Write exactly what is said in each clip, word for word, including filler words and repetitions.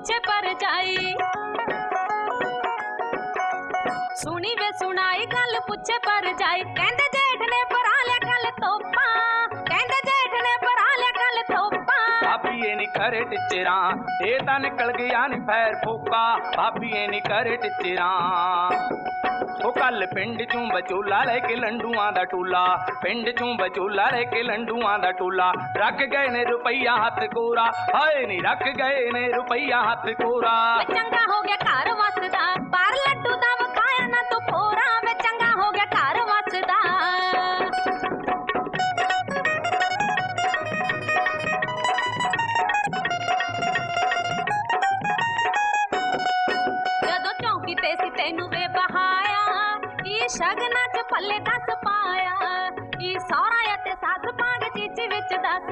पुछे पर जाई सुनी वे सुनाई गल पुछे पर जाई कहंदे जेठ ने भरा लिया कल तोपा कहंदे जेठ ने भरा लिया कल तोपा भाभी ये नी करे टिचरा ये तां निकल गया नी पैर फूका भाभी ये नी करे टिचरा ओ कल पिंड चूं बचोला लेके लंडूआं दा टूला पिंड चूं बचोला लेके लंडूआं दा टूला रख गए ने रुपया हथ कोरा हाय नी रख गए ने रुपया हथ कोरा चंगा हो गया घर वसदा पर लड्डू दा वखाया ना तू फोरा वे चंगा हो गया घर वसदा जदों चौंकी ते सी तैनू वे बहाया शगना च पल्ले दस पाया ई सौरा ते सस पाग चीज विच दस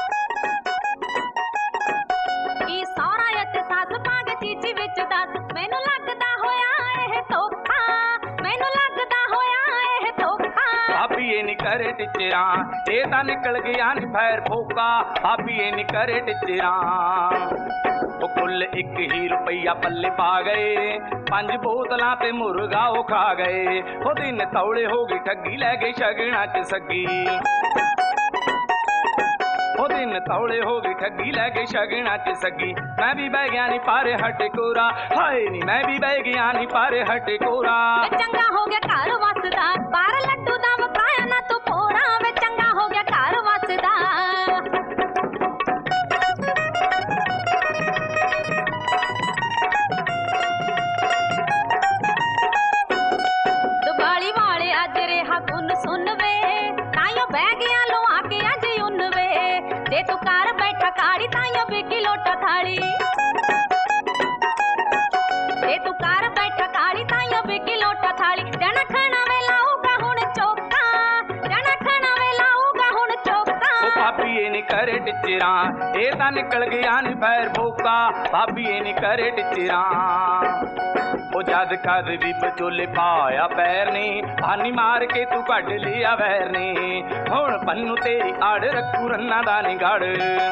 ई सौरा ते सस पाग चीज विच दस मैनू लगदा होया एह धोखा मैनू लगदा होया एह धोखा भाभी ये नी करे टिचरा ये तां निकल गया नी पैर फूका भाभी ये नी करे टिचरा ओ कुल एक ही रुपया पल्ले पा गए पंज बोतलां ते मुर्गा ओ खा गए ओ दिन तौले हो गई ठगी लै गई शगना च सगी ओ दिन तौले हो गई ठगी लै गई शगना च सगी मैं भी बह गया नी पारे हट कोरा हाय नी मैं भी बह गया नी पारे हट कोरा चंगा हो गया घर वसदा पर लड्डू दा वखाया ना तू फोरा वे चंगा हो गया घर वसदा सुन वे ताइयों बह गया लो आके अज उन वे जे तू घर बैठा काड़ी ताइयों बिकी लोटा थाली जे तू घर बैठा काड़ी ताइयों बिकी लोटा थाली जना खाना वे लाऊगा हुण चौका जना खाना वे लाऊगा हुण चौका ओ भाभी ये नी करे टिचरा ये तां निकल गया नी पैर फूका भाभी ये नी करे टिचरा ओ जद कद भी बचोले पाया पैर ने पानी मार के तू कढ़ लिया वैर ने हुण पन्नू तेरी आड़ रखू रन्ना दा निगड़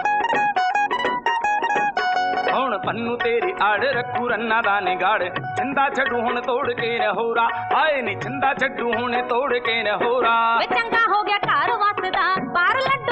हुण पन्नू तेरी आड़ रखू रन्ना दा निगड़ छिंदा छड्डू हुण तोड़ के न होरा हाय नी छिंदा छड्डू हुण तोड़ के न होरा वे चंगा हो गया घर वसदा पर लड्डू